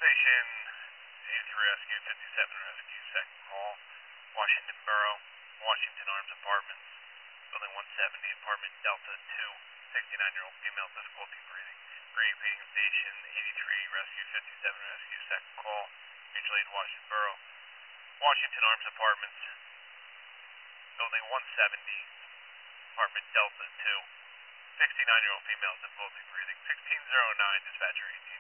Station 83 Rescue, 57 Rescue, second call. Washington Borough, Washington Arms Apartments, Building 170, Apartment Delta 2, 69-year-old female, difficulty breathing. Briefing Station 83 Rescue, 57 Rescue, second call. Mutual Aid, Washington Borough, Washington Arms Apartments, Building 170, Apartment Delta 2, 69-year-old female, difficulty breathing. 1609, dispatcher 18.